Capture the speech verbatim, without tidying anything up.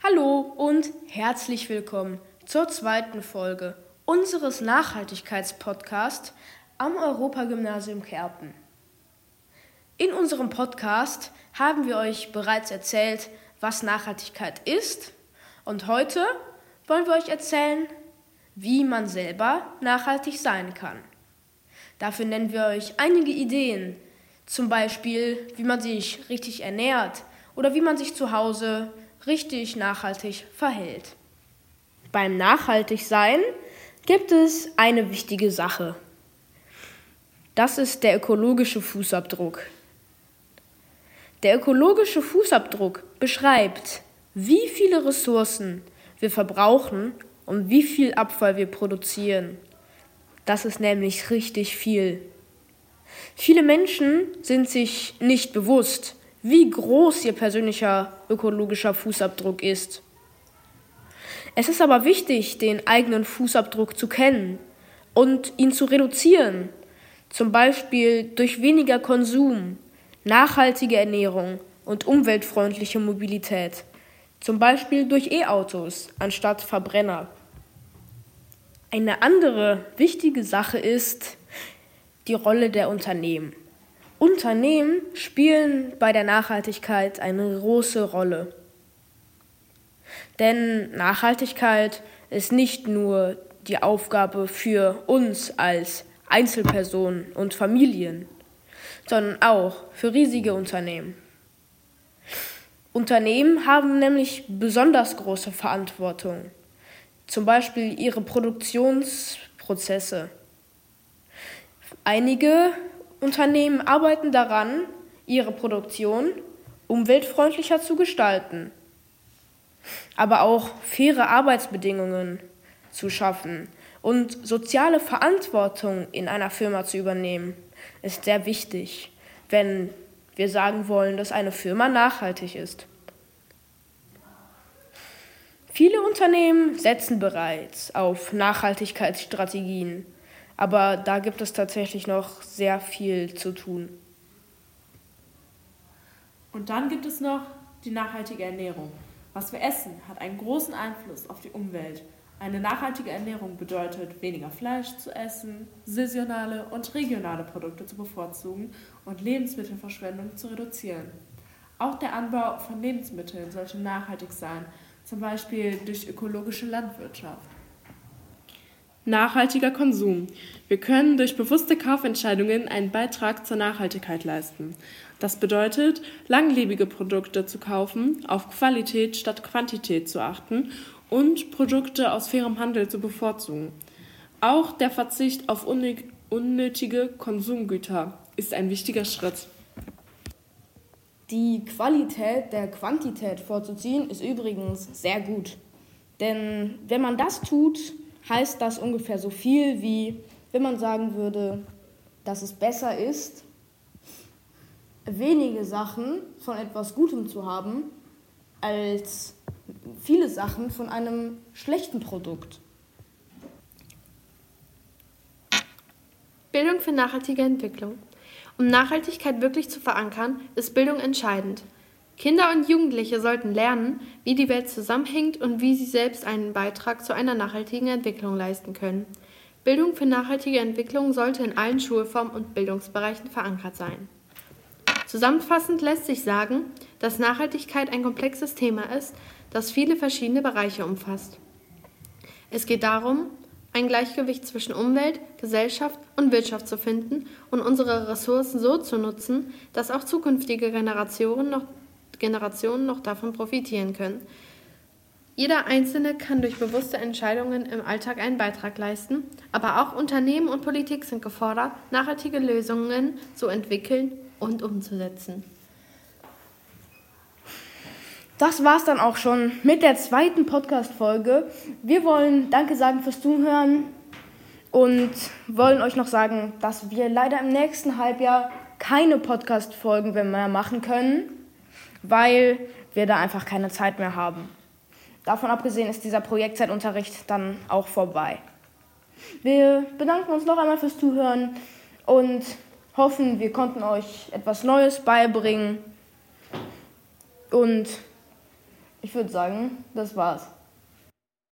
Hallo und herzlich willkommen zur zweiten Folge unseres Nachhaltigkeitspodcasts am Europagymnasium Kerpen. In unserem Podcast haben wir euch bereits erzählt, was Nachhaltigkeit ist, und heute wollen wir euch erzählen, wie man selber nachhaltig sein kann. Dafür nennen wir euch einige Ideen, zum Beispiel, wie man sich richtig ernährt oder wie man sich zu Hause richtig nachhaltig verhält. Beim Nachhaltigsein gibt es eine wichtige Sache. Das ist der ökologische Fußabdruck. Der ökologische Fußabdruck beschreibt, wie viele Ressourcen wir verbrauchen und wie viel Abfall wir produzieren. Das ist nämlich richtig viel. Viele Menschen sind sich nicht bewusst, wie groß ihr persönlicher ökologischer Fußabdruck ist. Es ist aber wichtig, den eigenen Fußabdruck zu kennen und ihn zu reduzieren, zum Beispiel durch weniger Konsum, nachhaltige Ernährung und umweltfreundliche Mobilität, zum Beispiel durch E-Autos anstatt Verbrenner. Eine andere wichtige Sache ist die Rolle der Unternehmen. Unternehmen spielen bei der Nachhaltigkeit eine große Rolle. Denn Nachhaltigkeit ist nicht nur die Aufgabe für uns als Einzelpersonen und Familien, sondern auch für riesige Unternehmen. Unternehmen haben nämlich besonders große Verantwortung, zum Beispiel ihre Produktionsprozesse. Einige Unternehmen arbeiten daran, ihre Produktion umweltfreundlicher zu gestalten, aber auch faire Arbeitsbedingungen zu schaffen und soziale Verantwortung in einer Firma zu übernehmen, ist sehr wichtig, wenn wir sagen wollen, dass eine Firma nachhaltig ist. Viele Unternehmen setzen bereits auf Nachhaltigkeitsstrategien, aber da gibt es tatsächlich noch sehr viel zu tun. Und dann gibt es noch die nachhaltige Ernährung. Was wir essen, hat einen großen Einfluss auf die Umwelt. Eine nachhaltige Ernährung bedeutet, weniger Fleisch zu essen, saisonale und regionale Produkte zu bevorzugen und Lebensmittelverschwendung zu reduzieren. Auch der Anbau von Lebensmitteln sollte nachhaltig sein, zum Beispiel durch ökologische Landwirtschaft. Nachhaltiger Konsum. Wir können durch bewusste Kaufentscheidungen einen Beitrag zur Nachhaltigkeit leisten. Das bedeutet, langlebige Produkte zu kaufen, auf Qualität statt Quantität zu achten und Produkte aus fairem Handel zu bevorzugen. Auch der Verzicht auf unnötige Konsumgüter ist ein wichtiger Schritt. Die Qualität der Quantität vorzuziehen ist übrigens sehr gut. Denn wenn man das tut, heißt das ungefähr so viel, wie wenn man sagen würde, dass es besser ist, wenige Sachen von etwas Gutem zu haben, als viele Sachen von einem schlechten Produkt. Bildung für nachhaltige Entwicklung. Um Nachhaltigkeit wirklich zu verankern, ist Bildung entscheidend. Kinder und Jugendliche sollten lernen, wie die Welt zusammenhängt und wie sie selbst einen Beitrag zu einer nachhaltigen Entwicklung leisten können. Bildung für nachhaltige Entwicklung sollte in allen Schulformen und Bildungsbereichen verankert sein. Zusammenfassend lässt sich sagen, dass Nachhaltigkeit ein komplexes Thema ist, das viele verschiedene Bereiche umfasst. Es geht darum, ein Gleichgewicht zwischen Umwelt, Gesellschaft und Wirtschaft zu finden und unsere Ressourcen so zu nutzen, dass auch zukünftige Generationen noch Generationen noch davon profitieren können. Jeder Einzelne kann durch bewusste Entscheidungen im Alltag einen Beitrag leisten, aber auch Unternehmen und Politik sind gefordert, nachhaltige Lösungen zu entwickeln und umzusetzen. Das war's dann auch schon mit der zweiten Podcast-Folge. Wir wollen Danke sagen fürs Zuhören und wollen euch noch sagen, dass wir leider im nächsten Halbjahr keine Podcast-Folgen mehr machen können, weil wir da einfach keine Zeit mehr haben. Davon abgesehen ist dieser Projektzeitunterricht dann auch vorbei. Wir bedanken uns noch einmal fürs Zuhören und hoffen, wir konnten euch etwas Neues beibringen. Und Ich würde sagen, das war's.